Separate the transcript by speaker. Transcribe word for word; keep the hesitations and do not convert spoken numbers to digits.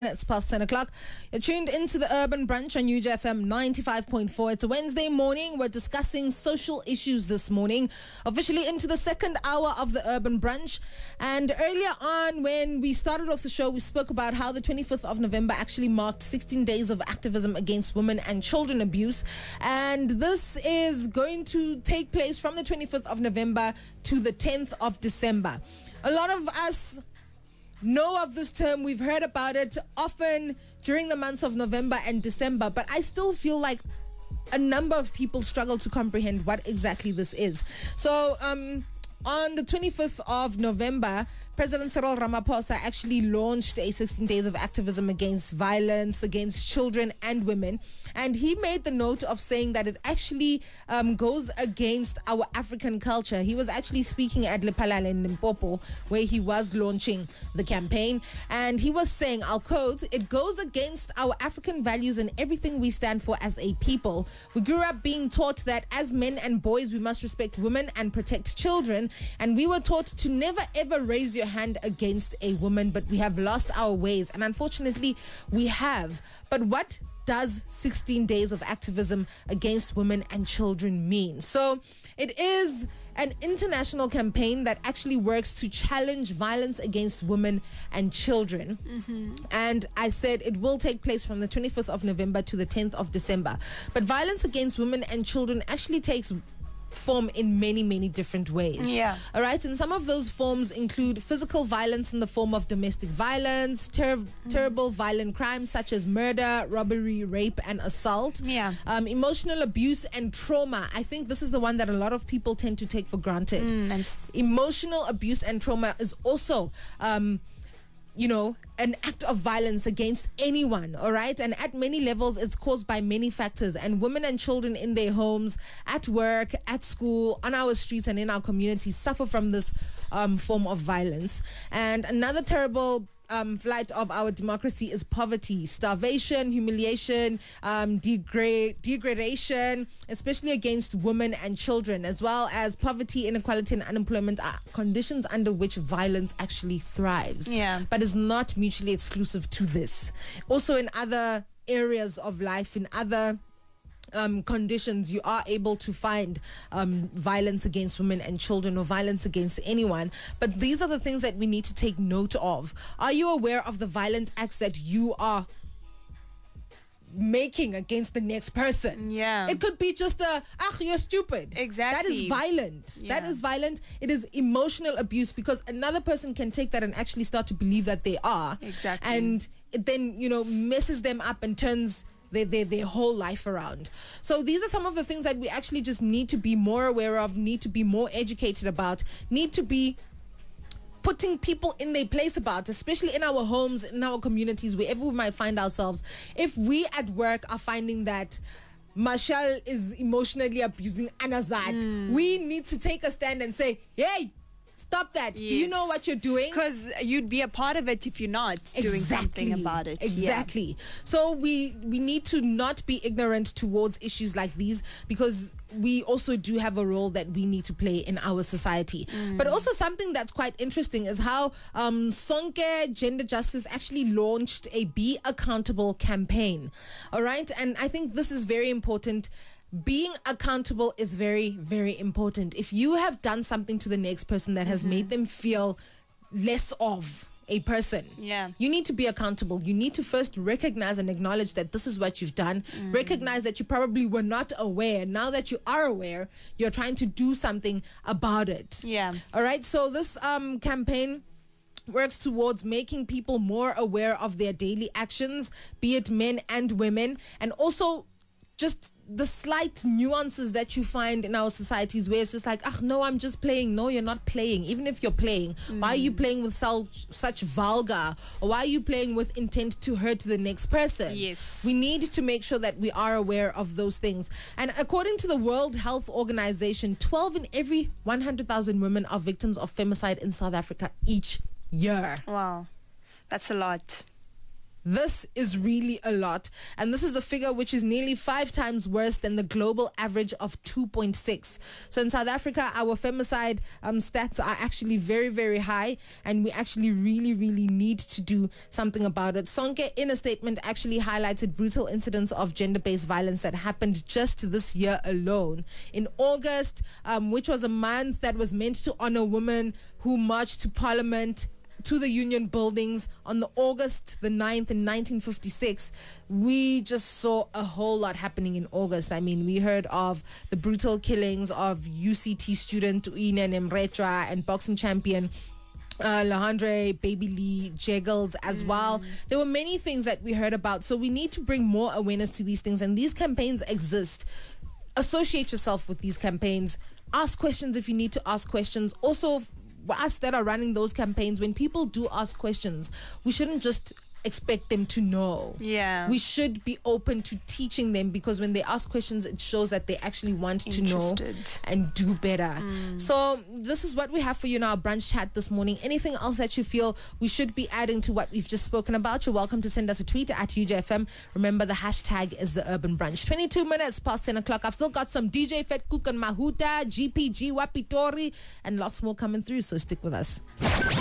Speaker 1: It's past ten o'clock. You're tuned into the Urban Brunch on U J F M ninety-five point four. It's a Wednesday morning. We're discussing social issues this morning. Officially into the second hour of the Urban Brunch. And earlier on, when we started off the show, we spoke about how the twenty-fifth of November actually marked sixteen days of activism against women and children abuse. And this is going to take place from the twenty-fifth of November to the tenth of December. A lot of us know of this term. We've heard about it often during the months of November and December, but I still feel like a number of people struggle to comprehend what exactly this is. So um on the twenty-fifth of November, President Cyril Ramaphosa actually launched a sixteen days of activism against violence against children and women. And he made the note of saying that it actually um, goes against our African culture. He was actually speaking at Lephalale in Limpopo, where he was launching the campaign. And he was saying, I'll quote, "It goes against our African values and everything we stand for as a people. We grew up being taught that as men and boys, we must respect women and protect children. And we were taught to never ever raise your hand against a woman, but we have lost our ways. And unfortunately, we have. But what does sixteen days of activism against women and children mean?" So it is an international campaign that actually works to challenge violence against women and children. Mm-hmm. And I said it will take place from the twenty-fifth of November to the tenth of December. But violence against women and children actually takes form in many, many different ways.
Speaker 2: Yeah.
Speaker 1: All right. And some of those forms include physical violence in the form of domestic violence, ter- mm. terrible violent crimes such as murder, robbery, rape, and assault.
Speaker 2: Yeah.
Speaker 1: Um, emotional abuse and trauma. I think this is the one that a lot of people tend to take for granted.
Speaker 2: Mm, and
Speaker 1: emotional abuse and trauma is also um you know, an act of violence against anyone, all right? And at many levels, it's caused by many factors. And women and children in their homes, at work, at school, on our streets, and in our communities suffer from this um, form of violence. And another terrible um, flight of our democracy is poverty, starvation, humiliation, um, degrade, degradation, especially against women and children, as well as poverty, inequality, and unemployment are conditions under which violence actually thrives.
Speaker 2: Yeah.
Speaker 1: But is not mutually exclusive to this. Also in other areas of life, in other um, conditions, you are able to find um, violence against women and children or violence against anyone. But these are the things that we need to take note of. Are you aware of the violent acts that you are making against the next person?
Speaker 2: Yeah.
Speaker 1: It could be just a, ah, you're stupid.
Speaker 2: Exactly.
Speaker 1: That is violent.
Speaker 2: Yeah.
Speaker 1: That is violent. It is emotional abuse because another person can take that and actually start to believe that they are.
Speaker 2: Exactly.
Speaker 1: And it then, you know, messes them up and turns their, their, their whole life around. So these are some of the things that we actually just need to be more aware of, need to be more educated about, need to be putting people in their place about, especially in our homes, in our communities, wherever we might find ourselves. If we at work are finding that Marshall is emotionally abusing Anazad, mm. we need to take a stand and say, hey, stop that. Yes. Do you know what you're doing?
Speaker 2: Because you'd be a part of it if you're not
Speaker 1: exactly.
Speaker 2: doing something about it.
Speaker 1: Exactly. Yeah. So we we need to not be ignorant towards issues like these, because we also do have a role that we need to play in our society. Mm. But also something that's quite interesting is how um, Sonke Gender Justice actually launched a Be Accountable campaign. All right. And I think this is very important. Being accountable is very, very important. If you have done something to the next person that has mm-hmm. made them feel less of a person,
Speaker 2: yeah,
Speaker 1: you need to be accountable. You need to first recognize and acknowledge that this is what you've done. Mm. Recognize that you probably were not aware. Now that you are aware, you're trying to do something about it.
Speaker 2: Yeah.
Speaker 1: All right. So this um campaign works towards making people more aware of their daily actions, be it men and women, and also just the slight nuances that you find in our societies where it's just like, ah, no, I'm just playing. No, you're not playing. Even if you're playing, mm. why are you playing with such, such vulgar, or why are you playing with intent to hurt the next person?
Speaker 2: Yes.
Speaker 1: We need to make sure that we are aware of those things. And according to the World Health Organization, twelve in every one hundred thousand women are victims of femicide in South Africa each year.
Speaker 2: Wow. That's a lot.
Speaker 1: This is really a lot. And this is a figure which is nearly five times worse than the global average of two point six. So in South Africa, our femicide um, stats are actually very, very high. And we actually really, really need to do something about it. Sonke, in a statement, actually highlighted brutal incidents of gender-based violence that happened just this year alone. In August, um, which was a month that was meant to honor women who marched to Parliament, to the Union buildings on the August the ninth in nineteen fifty-six, we just saw a whole lot happening in August. I mean, we heard of the brutal killings of U C T student Uine Nemretra and boxing champion Uh, Lahandre, Baby Lee, Jeggles as mm. well. There were many things that we heard about. So we need to bring more awareness to these things. And these campaigns exist. Associate yourself with these campaigns. Ask questions if you need to ask questions. Also, us that are running those campaigns, when people do ask questions, we shouldn't just expect them to know.
Speaker 2: Yeah.
Speaker 1: We should be open to teaching them, because when they ask questions, it shows that they actually want to know and do better. Mm. So this is what we have for you in our brunch chat this morning. Anything else that you feel we should be adding to what we've just spoken about, you're welcome to send us a tweet at U J F M. Remember, the hashtag is the Urban Brunch. twenty-two minutes past ten o'clock. I've still got some D J Fat Cook and Mahuta, G P G Wapitori, and lots more coming through. So stick with us.